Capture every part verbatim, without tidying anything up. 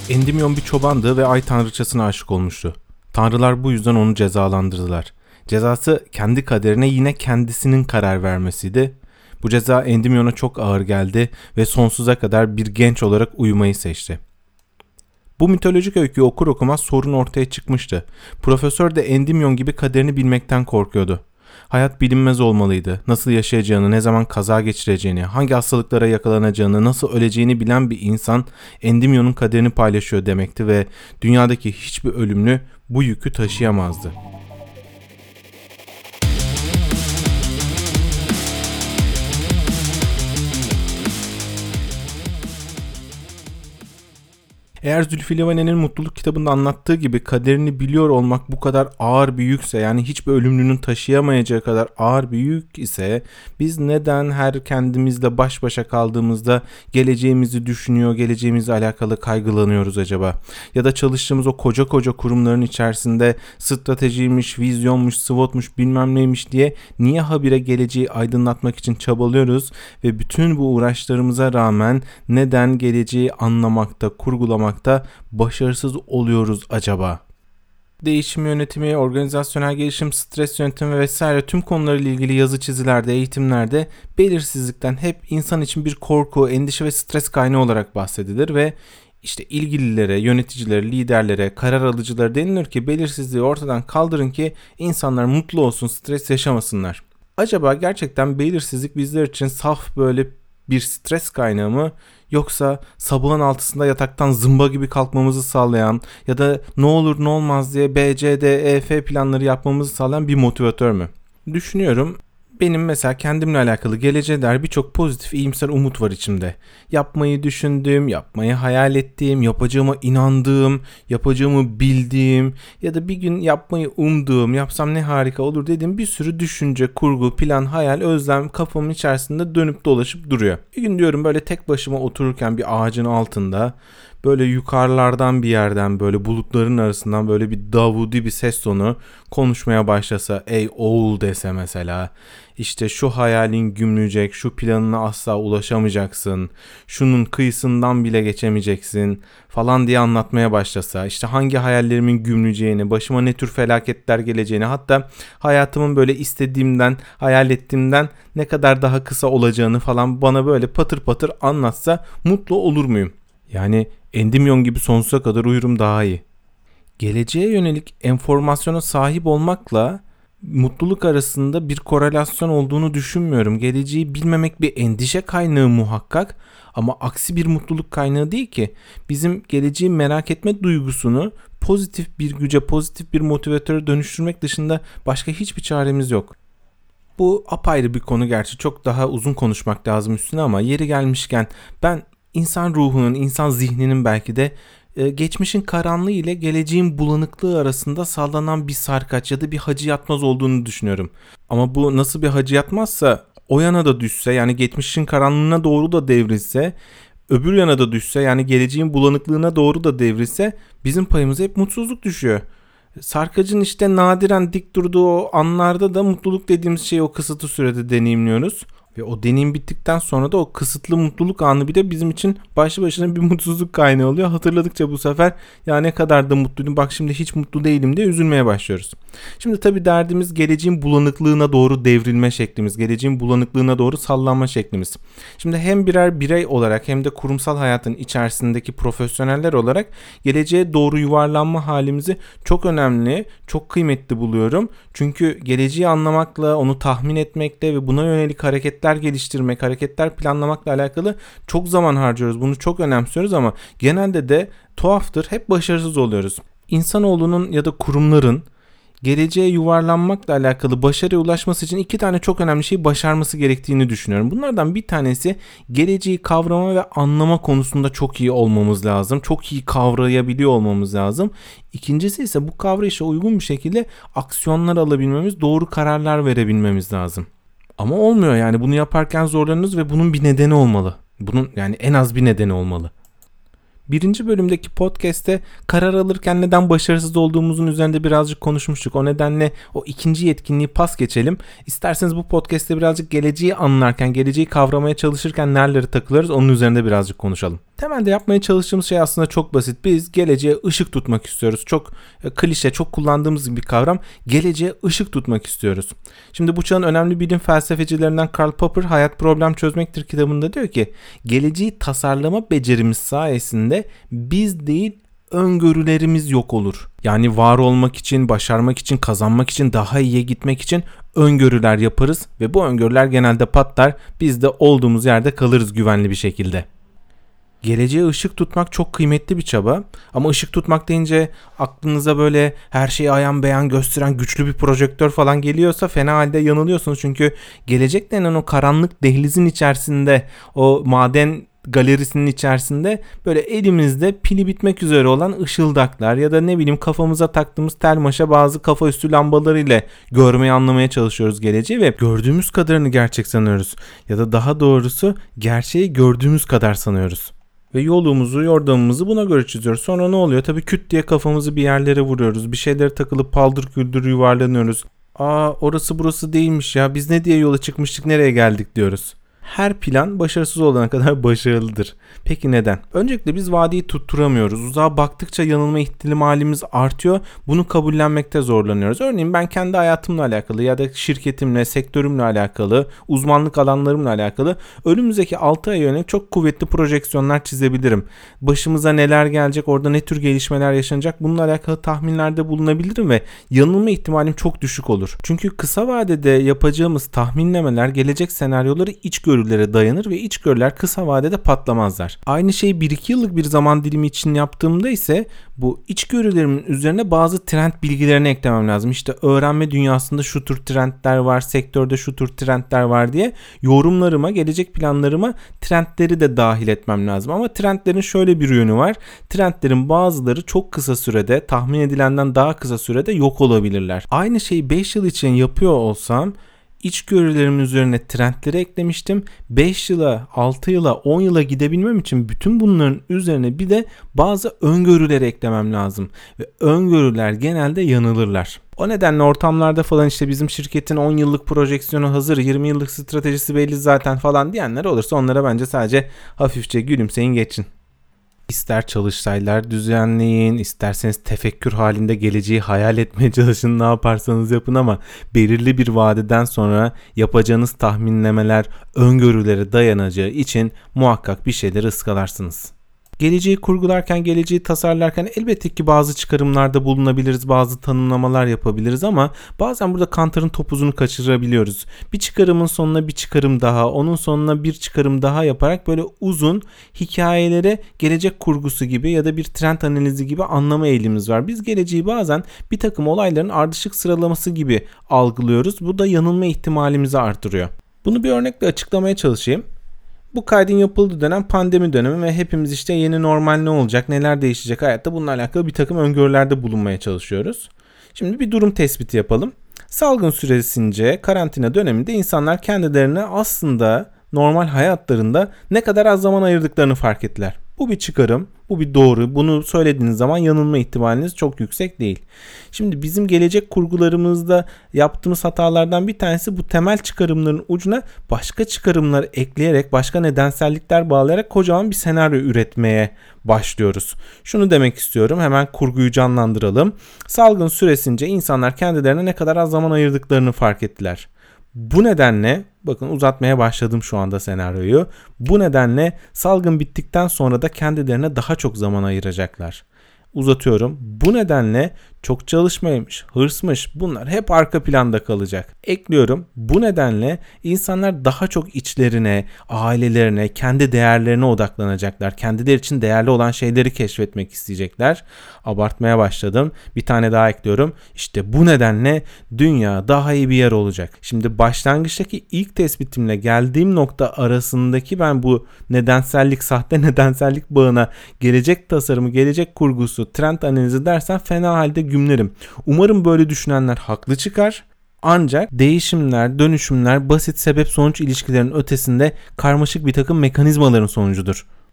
Endymion bir çobandı ve ay tanrıçasına aşık olmuştu. Tanrılar bu yüzden onu cezalandırdılar. Cezası kendi kaderine yine kendisinin karar vermesiydi. Bu ceza Endymion'a çok ağır geldi ve sonsuza kadar bir genç olarak uyumayı seçti. Bu mitolojik öyküyü okur okumaz sorun ortaya çıkmıştı. Profesör de Endymion gibi kaderini bilmekten korkuyordu. Hayat bilinmez olmalıydı. Nasıl yaşayacağını, ne zaman kaza geçireceğini, hangi hastalıklara yakalanacağını, nasıl öleceğini bilen bir insan Endymion'un kaderini paylaşıyor demekti ve dünyadaki hiçbir ölümlü bu yükü taşıyamazdı. Eğer Zülfü Livaneli'nin Mutluluk kitabında anlattığı gibi kaderini biliyor olmak bu kadar ağır bir yükse, yani hiçbir ölümlünün taşıyamayacağı kadar ağır bir yük ise biz neden her kendimizle baş başa kaldığımızda geleceğimizi düşünüyor, geleceğimizle alakalı kaygılanıyoruz acaba? Ya da çalıştığımız o koca koca kurumların içerisinde stratejiymiş, vizyonmuş, SWOT'muş bilmem neymiş diye niye habire geleceği aydınlatmak için çabalıyoruz ve bütün bu uğraşlarımıza rağmen neden geleceği anlamakta, kurgulamakta başarısız oluyoruz acaba? Değişim yönetimi, organizasyonel gelişim, stres yönetimi vesaire tüm konularla ilgili yazı çizilerde, eğitimlerde belirsizlikten hep insan için bir korku, endişe ve stres kaynağı olarak bahsedilir ve işte ilgililere, yöneticilere, liderlere, karar alıcılara denilir ki belirsizliği ortadan kaldırın ki insanlar mutlu olsun, stres yaşamasınlar. Acaba gerçekten belirsizlik bizler için saf böyle bir stres kaynağı mı, yoksa sabahın altısında yataktan zımba gibi kalkmamızı sağlayan ya da ne olur ne olmaz diye B C D E F planları yapmamızı sağlayan bir motivatör mü? Düşünüyorum. Benim mesela kendimle alakalı geleceğe dair birçok pozitif, iyimser umut var içimde. Yapmayı düşündüğüm, yapmayı hayal ettiğim, yapacağıma inandığım, yapacağımı bildiğim ya da bir gün yapmayı umduğum, yapsam ne harika olur dediğim bir sürü düşünce, kurgu, plan, hayal, özlem kafamın içerisinde dönüp dolaşıp duruyor. Bir gün diyorum böyle tek başıma otururken bir ağacın altında, böyle yukarılardan bir yerden, böyle bulutların arasından böyle bir davudi bir ses tonu konuşmaya başlasa, ey oğul dese mesela, işte şu hayalin gümleyecek, şu planına asla ulaşamayacaksın, şunun kıyısından bile geçemeyeceksin falan diye anlatmaya başlasa, işte hangi hayallerimin gümleyeceğini, başıma ne tür felaketler geleceğini, hatta hayatımın böyle istediğimden, hayal ettiğimden ne kadar daha kısa olacağını falan bana böyle patır patır anlatsa mutlu olur muyum? Yani Endymion gibi sonsuza kadar uyurum daha iyi. Geleceğe yönelik enformasyona sahip olmakla mutluluk arasında bir korelasyon olduğunu düşünmüyorum. Geleceği bilmemek bir endişe kaynağı muhakkak ama aksi bir mutluluk kaynağı değil ki. Bizim geleceği merak etme duygusunu pozitif bir güce, pozitif bir motivatöre dönüştürmek dışında başka hiçbir çaremiz yok. Bu apayrı bir konu, gerçi çok daha uzun konuşmak lazım üstüne ama yeri gelmişken ben İnsan ruhunun, insan zihninin belki de e, geçmişin karanlığı ile geleceğin bulanıklığı arasında sallanan bir sarkaç ya da bir hacı yatmaz olduğunu düşünüyorum. Ama bu nasıl bir hacı yatmazsa o yana da düşse, yani geçmişin karanlığına doğru da devrilse, öbür yana da düşse, yani geleceğin bulanıklığına doğru da devrilse bizim payımıza hep mutsuzluk düşüyor. Sarkacın işte nadiren dik durduğu o anlarda da mutluluk dediğimiz şeyi o kısıtlı sürede deneyimliyoruz. Ve o deneyim bittikten sonra da o kısıtlı mutluluk anı bir de bizim için başlı başına bir mutsuzluk kaynağı oluyor. Hatırladıkça bu sefer ya ne kadar da mutluydum, bak şimdi hiç mutlu değilim diye üzülmeye başlıyoruz. Şimdi tabii derdimiz geleceğin bulanıklığına doğru devrilme şeklimiz, geleceğin bulanıklığına doğru sallanma şeklimiz. Şimdi hem birer birey olarak hem de kurumsal hayatın içerisindeki profesyoneller olarak geleceğe doğru yuvarlanma halimizi çok önemli, çok kıymetli buluyorum. Çünkü geleceği anlamakla, onu tahmin etmekle ve buna yönelik hareketler geliştirmek, hareketler planlamakla alakalı çok zaman harcıyoruz. Bunu çok önemsiyoruz ama genelde de tuhaftır, hep başarısız oluyoruz. İnsanoğlunun ya da kurumların geleceğe yuvarlanmakla alakalı başarıya ulaşması için iki tane çok önemli şeyi başarması gerektiğini düşünüyorum. Bunlardan bir tanesi geleceği kavrama ve anlama konusunda çok iyi olmamız lazım. Çok iyi kavrayabiliyor olmamız lazım. İkincisi ise bu kavrayışa uygun bir şekilde aksiyonlar alabilmemiz, doğru kararlar verebilmemiz lazım. Ama olmuyor, yani bunu yaparken zorlanıyoruz ve bunun bir nedeni olmalı. Bunun yani en az bir nedeni olmalı. Birinci bölümdeki podcast'te karar alırken neden başarısız olduğumuzun üzerinde birazcık konuşmuştuk. O nedenle o ikinci yetkinliği pas geçelim. İsterseniz bu podcast'te birazcık geleceği anlarken, geleceği kavramaya çalışırken nereleri takılırız onun üzerinde birazcık konuşalım. Temelde yapmaya çalıştığımız şey aslında çok basit. Biz geleceğe ışık tutmak istiyoruz. Çok e, klişe, çok kullandığımız bir kavram. Geleceğe ışık tutmak istiyoruz. Şimdi bu çağın önemli bilim felsefecilerinden Karl Popper Hayat Problem Çözmektir kitabında diyor ki, geleceği tasarlama becerimiz sayesinde biz değil öngörülerimiz yok olur. Yani var olmak için, başarmak için, kazanmak için, daha iyiye gitmek için öngörüler yaparız ve bu öngörüler genelde patlar. Biz de olduğumuz yerde kalırız güvenli bir şekilde. Geleceğe ışık tutmak çok kıymetli bir çaba ama ışık tutmak deyince aklınıza böyle her şeyi ayan beyan gösteren güçlü bir projektör falan geliyorsa fena halde yanılıyorsunuz. Çünkü gelecek denen o karanlık dehlizin içerisinde, o maden galerisinin içerisinde böyle elimizde pili bitmek üzere olan ışıldaklar ya da ne bileyim kafamıza taktığımız termaşa bazı kafa üstü lambaları ile görmeyi anlamaya çalışıyoruz geleceği ve gördüğümüz kadarını gerçek sanıyoruz ya da daha doğrusu gerçeği gördüğümüz kadar sanıyoruz. Ve yolumuzu, yordamımızı buna göre çiziyoruz. Sonra ne oluyor? Tabii küt diye kafamızı bir yerlere vuruyoruz. Bir şeylere takılıp paldır küldür yuvarlanıyoruz. Aa, orası burası değilmiş ya. Biz ne diye yola çıkmıştık, nereye geldik diyoruz. Her plan başarısız olana kadar başarılıdır. Peki neden? Öncelikle biz vadeyi tutturamıyoruz. Uzağa baktıkça yanılma ihtimalimiz artıyor. Bunu kabullenmekte zorlanıyoruz. Örneğin ben kendi hayatımla alakalı ya da şirketimle, sektörümle alakalı, uzmanlık alanlarımla alakalı önümüzdeki altı aya yönelik çok kuvvetli projeksiyonlar çizebilirim. Başımıza neler gelecek, orada ne tür gelişmeler yaşanacak, bununla alakalı tahminlerde bulunabilirim ve yanılma ihtimalim çok düşük olur. Çünkü kısa vadede yapacağımız tahminlemeler gelecek senaryoları içgörülere dayanır ve içgörüler kısa vadede patlamazlar. Aynı şeyi bir iki yıllık bir zaman dilimi için yaptığımda ise bu içgörülerimin üzerine bazı trend bilgilerini eklemem lazım. İşte öğrenme dünyasında şu tür trendler var, sektörde şu tür trendler var diye yorumlarıma, gelecek planlarıma trendleri de dahil etmem lazım. Ama trendlerin şöyle bir yönü var. Trendlerin bazıları çok kısa sürede, tahmin edilenden daha kısa sürede yok olabilirler. Aynı şeyi beş yıl için yapıyor olsam İçgörülerimin üzerine trendleri eklemiştim. beş yıla, altı yıla, on yıla gidebilmem için bütün bunların üzerine bir de bazı öngörüler eklemem lazım. Ve öngörüler genelde yanılırlar. O nedenle ortamlarda falan işte bizim şirketin on yıllık projeksiyonu hazır, yirmi yıllık stratejisi belli zaten falan diyenler olursa onlara bence sadece hafifçe gülümseyin geçin. İster çalıştaylar düzenleyin, isterseniz tefekkür halinde geleceği hayal etmeye çalışın, ne yaparsanız yapın ama belirli bir vadeden sonra yapacağınız tahminlemeler öngörülere dayanacağı için muhakkak bir şeyler ıskalarsınız. Geleceği kurgularken, geleceği tasarlarken elbette ki bazı çıkarımlarda bulunabiliriz, bazı tanımlamalar yapabiliriz ama bazen burada kantarın topuzunu kaçırabiliyoruz. Bir çıkarımın sonuna bir çıkarım daha, onun sonuna bir çıkarım daha yaparak böyle uzun hikayelere gelecek kurgusu gibi ya da bir trend analizi gibi anlama eğilimimiz var. Biz geleceği bazen bir takım olayların ardışık sıralaması gibi algılıyoruz. Bu da yanılma ihtimalimizi artırıyor. Bunu bir örnekle açıklamaya çalışayım. Bu kaydın yapıldığı dönem pandemi dönemi ve hepimiz işte yeni normal ne olacak, neler değişecek hayatta bununla alakalı bir takım öngörülerde bulunmaya çalışıyoruz. Şimdi bir durum tespiti yapalım. Salgın süresince karantina döneminde insanlar kendilerine aslında normal hayatlarında ne kadar az zaman ayırdıklarını fark ettiler. Bu bir çıkarım, bu bir doğru. Bunu söylediğiniz zaman yanılma ihtimaliniz çok yüksek değil. Şimdi bizim gelecek kurgularımızda yaptığımız hatalardan bir tanesi bu temel çıkarımların ucuna başka çıkarımlar ekleyerek, başka nedensellikler bağlayarak kocaman bir senaryo üretmeye başlıyoruz. Şunu demek istiyorum, hemen kurguyu canlandıralım. Salgın süresince insanlar kendilerine ne kadar az zaman ayırdıklarını fark ettiler. Bu nedenle, bakın uzatmaya başladım şu anda senaryoyu. Bu nedenle salgın bittikten sonra da kendilerine daha çok zaman ayıracaklar. Uzatıyorum. Bu nedenle çok çalışmaymış, hırsmış bunlar hep arka planda kalacak. Ekliyorum. Bu nedenle insanlar daha çok içlerine, ailelerine, kendi değerlerine odaklanacaklar. Kendileri için değerli olan şeyleri keşfetmek isteyecekler. Abartmaya başladım. Bir tane daha ekliyorum. İşte bu nedenle dünya daha iyi bir yer olacak. Şimdi başlangıçtaki ilk tespitimle geldiğim nokta arasındaki ben bu nedensellik, sahte nedensellik bağına gelecek tasarımı, gelecek kurgusu, trend analizi dersen fena halde gümlerim. Umarım böyle düşünenler haklı çıkar. Ancak değişimler, dönüşümler basit sebep-sonuç ilişkilerinin ötesinde karmaşık bir takım mekanizmaların sonucudur.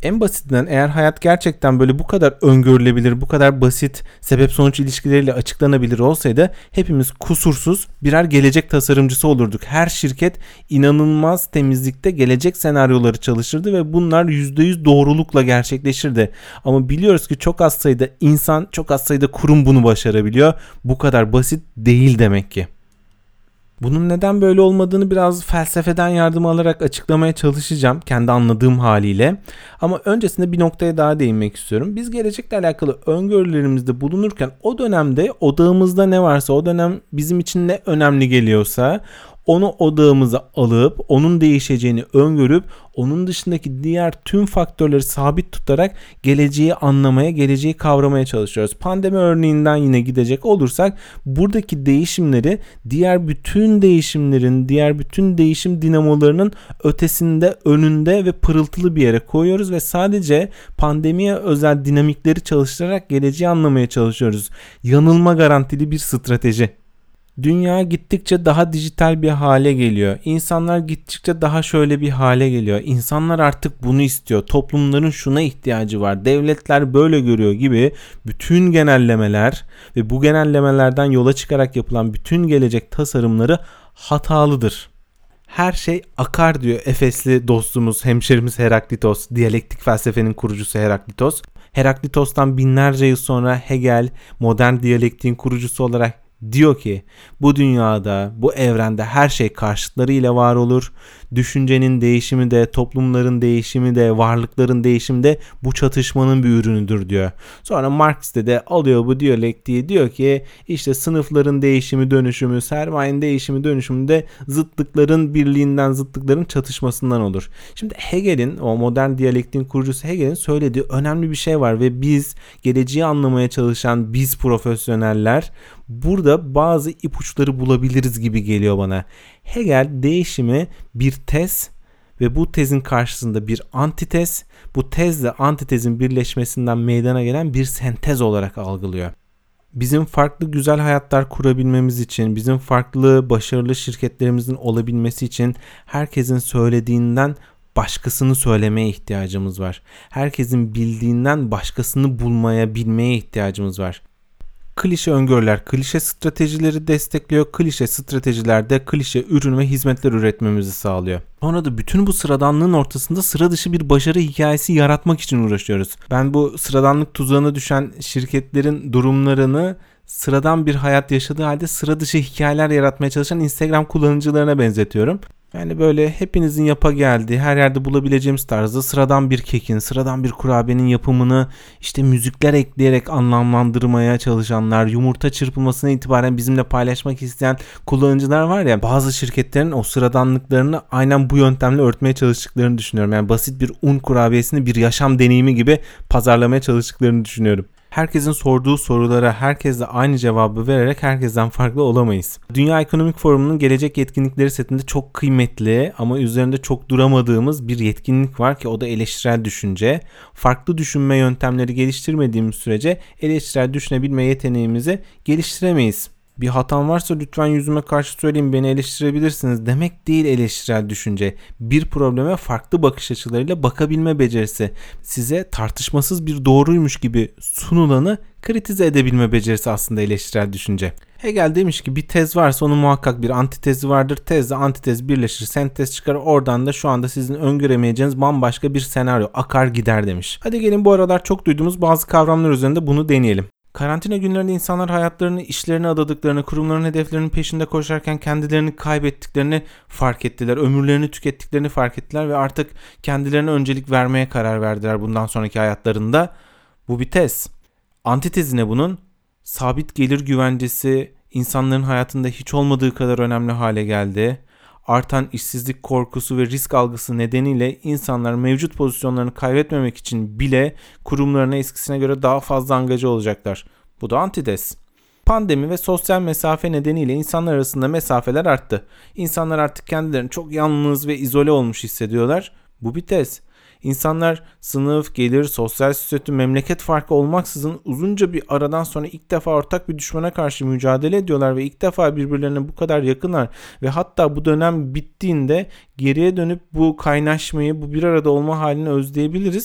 En basitinden eğer hayat gerçekten böyle bu kadar öngörülebilir, bu kadar basit sebep sonuç ilişkileriyle açıklanabilir olsaydı hepimiz kusursuz birer gelecek tasarımcısı olurduk. Her şirket inanılmaz temizlikte gelecek senaryoları çalışırdı ve bunlar yüzde yüz doğrulukla gerçekleşirdi. Ama biliyoruz ki çok az sayıda insan, çok az sayıda kurum bunu başarabiliyor. Bu kadar basit değil demek ki. Bunun neden böyle olmadığını biraz felsefeden yardım alarak açıklamaya çalışacağım kendi anladığım haliyle. Ama öncesinde bir noktaya daha değinmek istiyorum. Biz gelecekle alakalı öngörülerimizde bulunurken o dönemde odağımızda ne varsa, o dönem bizim için ne önemli geliyorsa onu odağımıza alıp onun değişeceğini öngörüp onun dışındaki diğer tüm faktörleri sabit tutarak geleceği anlamaya, geleceği kavramaya çalışıyoruz. Pandemi örneğinden yine gidecek olursak buradaki değişimleri diğer bütün değişimlerin, diğer bütün değişim dinamolarının ötesinde, önünde ve pırıltılı bir yere koyuyoruz ve sadece pandemiye özel dinamikleri çalıştırarak geleceği anlamaya çalışıyoruz. Yanılma garantili bir strateji. Dünya gittikçe daha dijital bir hale geliyor. İnsanlar gittikçe daha şöyle bir hale geliyor. İnsanlar artık bunu istiyor. Toplumların şuna ihtiyacı var. Devletler böyle görüyor gibi bütün genellemeler ve bu genellemelerden yola çıkarak yapılan bütün gelecek tasarımları hatalıdır. Her şey akar diyor Efesli dostumuz, hemşerimiz Heraklitos, diyalektik felsefenin kurucusu Heraklitos. Heraklitos'tan binlerce yıl sonra Hegel, modern diyalektiğin kurucusu olarak diyor ki bu dünyada, bu evrende her şey karşıtlarıyla var olur. Düşüncenin değişimi de, toplumların değişimi de, varlıkların değişimi de bu çatışmanın bir ürünüdür diyor. Sonra Marx de alıyor bu diyalektiği, diyor ki işte sınıfların değişimi dönüşümü, sermayenin değişimi dönüşümü de zıtlıkların birliğinden, zıtlıkların çatışmasından olur. Şimdi Hegel'in, o modern diyalektiğin kurucusu Hegel'in söylediği önemli bir şey var ve biz geleceği anlamaya çalışan biz profesyoneller burada bazı ipuçları bulabiliriz gibi geliyor bana. Hegel değişimi bir tez ve bu tezin karşısında bir antitez, bu tezle antitezin birleşmesinden meydana gelen bir sentez olarak algılıyor. Bizim farklı güzel hayatlar kurabilmemiz için, bizim farklı başarılı şirketlerimizin olabilmesi için herkesin söylediğinden başkasını söylemeye ihtiyacımız var. Herkesin bildiğinden başkasını bulmaya, bilmeye ihtiyacımız var. Klişe öngörüler, klişe stratejileri destekliyor. Klişe stratejilerde klişe ürün ve hizmetler üretmemizi sağlıyor. Sonra da bütün bu sıradanlığın ortasında sıra dışı bir başarı hikayesi yaratmak için uğraşıyoruz. Ben bu sıradanlık tuzağına düşen şirketlerin durumlarını sıradan bir hayat yaşadığı halde sıra dışı hikayeler yaratmaya çalışan Instagram kullanıcılarına benzetiyorum. Yani böyle hepinizin yapa geldiği, her yerde bulabileceğimiz tarzda sıradan bir kekin, sıradan bir kurabiyenin yapımını işte müzikler ekleyerek anlamlandırmaya çalışanlar, yumurta çırpılmasına itibaren bizimle paylaşmak isteyen kullanıcılar var ya, bazı şirketlerin o sıradanlıklarını aynen bu yöntemle örtmeye çalıştıklarını düşünüyorum. Yani basit bir un kurabiyesini bir yaşam deneyimi gibi pazarlamaya çalıştıklarını düşünüyorum. Herkesin sorduğu sorulara herkesle aynı cevabı vererek herkesten farklı olamayız. Dünya Ekonomik Forumu'nun gelecek yetkinlikleri setinde çok kıymetli ama üzerinde çok duramadığımız bir yetkinlik var ki o da eleştirel düşünce. Farklı düşünme yöntemleri geliştirmediğimiz sürece eleştirel düşünebilme yeteneğimizi geliştiremeyiz. Bir hatam varsa lütfen yüzüme karşı söyleyin, beni eleştirebilirsiniz demek değil eleştirel düşünce. Bir probleme farklı bakış açılarıyla bakabilme becerisi. Size tartışmasız bir doğruymuş gibi sunulanı kritize edebilme becerisi aslında eleştirel düşünce. Hegel demiş ki bir tez varsa onun muhakkak bir antitezi vardır. Tezle antitez birleşir, sentez çıkar. Oradan da şu anda sizin öngöremeyeceğiniz bambaşka bir senaryo akar gider demiş. Hadi gelin bu aralar çok duyduğumuz bazı kavramlar üzerinde bunu deneyelim. Karantina günlerinde insanlar hayatlarını, işlerine adadıklarını, kurumların hedeflerinin peşinde koşarken kendilerini kaybettiklerini fark ettiler. Ömürlerini tükettiklerini fark ettiler ve artık kendilerine öncelik vermeye karar verdiler bundan sonraki hayatlarında. Bu bir tez. Antitezi ne bunun? Sabit gelir güvencesi insanların hayatında hiç olmadığı kadar önemli hale geldi. Artan işsizlik korkusu ve risk algısı nedeniyle insanlar mevcut pozisyonlarını kaybetmemek için bile kurumlarına eskisine göre daha fazla angaja olacaklar. Bu da antitez. Pandemi ve sosyal mesafe nedeniyle insanlar arasında mesafeler arttı. İnsanlar artık kendilerini çok yalnız ve izole olmuş hissediyorlar. Bu bir tez. İnsanlar sınıf, gelir, sosyal statü, memleket farkı olmaksızın uzunca bir aradan sonra ilk defa ortak bir düşmana karşı mücadele ediyorlar ve ilk defa birbirlerine bu kadar yakınlar ve hatta bu dönem bittiğinde geriye dönüp bu kaynaşmayı, bu bir arada olma halini özleyebiliriz.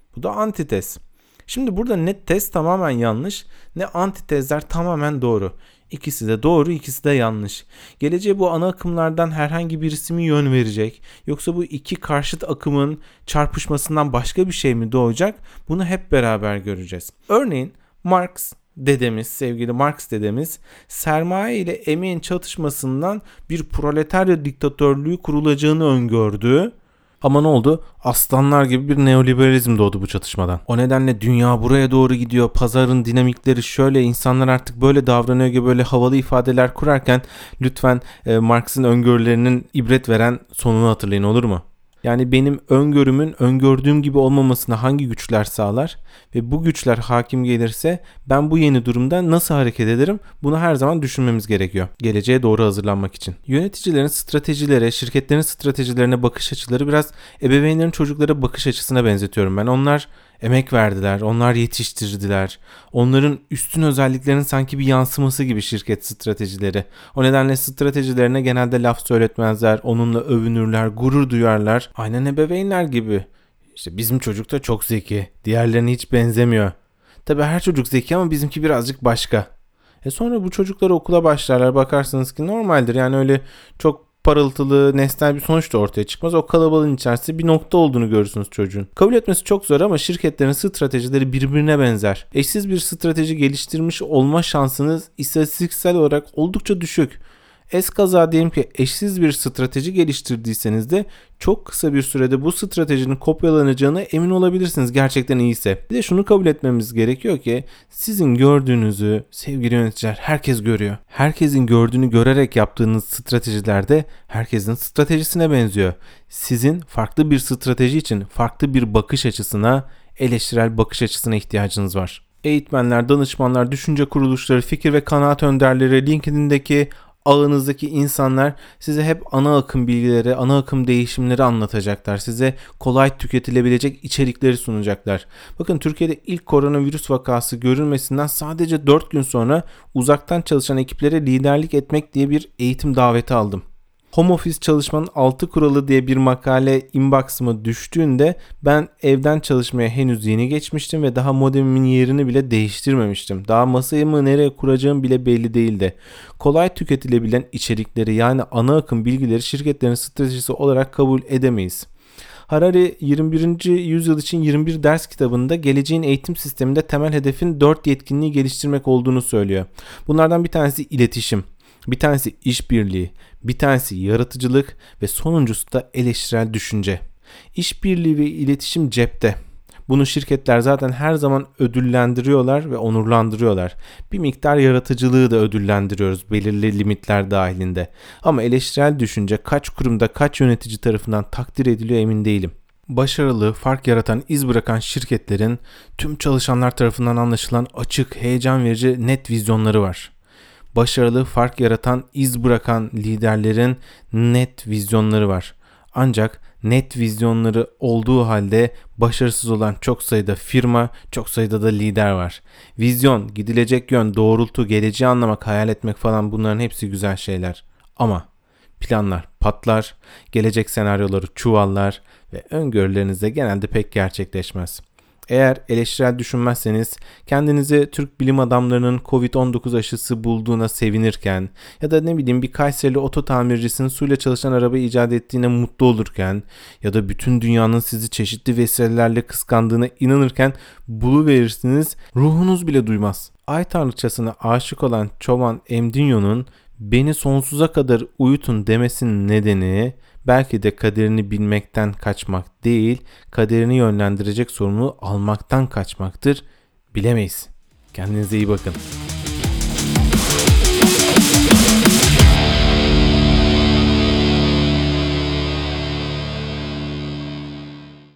Bu da antitez. Şimdi burada ne tez tamamen yanlış, ne antitezler tamamen doğru. İkisi de doğru, ikisi de yanlış. Geleceğe bu ana akımlardan herhangi birisi mi yön verecek? Yoksa bu iki karşıt akımın çarpışmasından başka bir şey mi doğacak? Bunu hep beraber göreceğiz. Örneğin Marx dedemiz, sevgili Marx dedemiz, sermaye ile emeğin çatışmasından bir proletarya diktatörlüğü kurulacağını öngördü. Ama ne oldu? Aslanlar gibi bir neoliberalizm doğdu bu çatışmadan. O nedenle dünya buraya doğru gidiyor. Pazarın dinamikleri şöyle, insanlar artık böyle davranıyor gibi böyle havalı ifadeler kurarken lütfen e, Marx'ın öngörülerinin ibret veren sonunu hatırlayın, olur mu? Yani benim öngörümün öngördüğüm gibi olmamasına hangi güçler sağlar ve bu güçler hakim gelirse ben bu yeni durumda nasıl hareket ederim? Bunu her zaman düşünmemiz gerekiyor. Geleceğe doğru hazırlanmak için. Yöneticilerin stratejilere, şirketlerin stratejilerine bakış açıları biraz ebeveynlerin çocuklara bakış açısına benzetiyorum ben. Onlar emek verdiler, onlar yetiştirdiler. Onların üstün özelliklerinin sanki bir yansıması gibi şirket stratejileri. O nedenle stratejilerine genelde laf söyletmezler, onunla övünürler, gurur duyarlar. Aynen ebeveynler gibi. İşte bizim çocuk da çok zeki, diğerlerine hiç benzemiyor. Tabii her çocuk zeki ama bizimki birazcık başka. E sonra bu çocuklar okula başlarlar, bakarsınız ki normaldir. Yani öyle çok parıltılı, nesnel bir sonuç da ortaya çıkmaz. O kalabalığın içerisinde bir nokta olduğunu görürsünüz çocuğun. Kabul etmesi çok zor ama şirketlerin stratejileri birbirine benzer. Eşsiz bir strateji geliştirmiş olma şansınız istatistiksel olarak oldukça düşük. Eskaza diyelim ki eşsiz bir strateji geliştirdiyseniz de çok kısa bir sürede bu stratejinin kopyalanacağına emin olabilirsiniz gerçekten iyiyse. Bir de şunu kabul etmemiz gerekiyor ki sizin gördüğünüzü sevgili yöneticiler herkes görüyor. Herkesin gördüğünü görerek yaptığınız stratejiler de herkesin stratejisine benziyor. Sizin farklı bir strateji için farklı bir bakış açısına, eleştirel bakış açısına ihtiyacınız var. Eğitmenler, danışmanlar, düşünce kuruluşları, fikir ve kanaat önderleri, LinkedIn'deki ağınızdaki insanlar size hep ana akım bilgileri, ana akım değişimleri anlatacaklar. Size kolay tüketilebilecek içerikleri sunacaklar. Bakın Türkiye'de ilk koronavirüs vakası görülmesinden sadece dört gün sonra uzaktan çalışan ekiplere liderlik etmek diye bir eğitim daveti aldım. Home office çalışmanın altı kuralı diye bir makale inbox'ıma düştüğünde ben evden çalışmaya henüz yeni geçmiştim ve daha modemimin yerini bile değiştirmemiştim. Daha masayı nereye kuracağım bile belli değildi. Kolay tüketilebilen içerikleri yani ana akım bilgileri şirketlerin stratejisi olarak kabul edemeyiz. Harari yirmi birinci yüzyıl için yirmi bir ders kitabında geleceğin eğitim sisteminde temel hedefin dört yetkinliği geliştirmek olduğunu söylüyor. Bunlardan bir tanesi iletişim. Bir tanesi işbirliği, bir tanesi yaratıcılık ve sonuncusu da eleştirel düşünce. İşbirliği ve iletişim cepte. Bunu şirketler zaten her zaman ödüllendiriyorlar ve onurlandırıyorlar. Bir miktar yaratıcılığı da ödüllendiriyoruz belirli limitler dahilinde. Ama eleştirel düşünce kaç kurumda kaç yönetici tarafından takdir ediliyor emin değilim. Başarılı, fark yaratan, iz bırakan şirketlerin tüm çalışanlar tarafından anlaşılan açık, heyecan verici, net vizyonları var. Başarılı, fark yaratan, iz bırakan liderlerin net vizyonları var. Ancak net vizyonları olduğu halde başarısız olan çok sayıda firma, çok sayıda da lider var. Vizyon, gidilecek yön, doğrultu, geleceği anlamak, hayal etmek falan bunların hepsi güzel şeyler. Ama planlar patlar, gelecek senaryoları çuvallar ve öngörüleriniz de genelde pek gerçekleşmez. Eğer eleştirel düşünmezseniz kendinizi Türk bilim adamlarının kovid on dokuz aşısı bulduğuna sevinirken ya da ne bileyim bir Kayserili oto tamircisinin suyla çalışan araba icat ettiğine mutlu olurken ya da bütün dünyanın sizi çeşitli vesilelerle kıskandığına inanırken buluverirsiniz, ruhunuz bile duymaz. Ay tanrıçasına aşık olan çoban Emdinyo'nun beni sonsuza kadar uyutun demesinin nedeni belki de kaderini bilmekten kaçmak değil, kaderini yönlendirecek sorumluluğu almaktan kaçmaktır. Bilemeyiz. Kendinize iyi bakın.